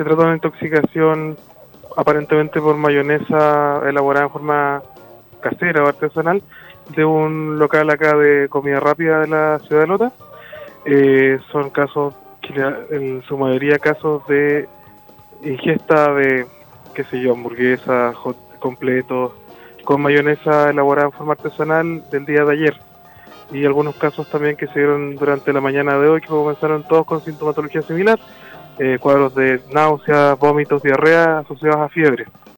Se trata de una intoxicación aparentemente por mayonesa elaborada en forma casera o artesanal de un local acá de comida rápida de la ciudad de Lota. Son casos, en su mayoría casos de ingesta de, qué sé yo, hamburguesas, completos, con mayonesa elaborada en forma artesanal del día de ayer. Y algunos casos también que se dieron durante la mañana de hoy, que comenzaron todos con sintomatología similar, cuadros de náuseas, vómitos, diarrea asociados a fiebre.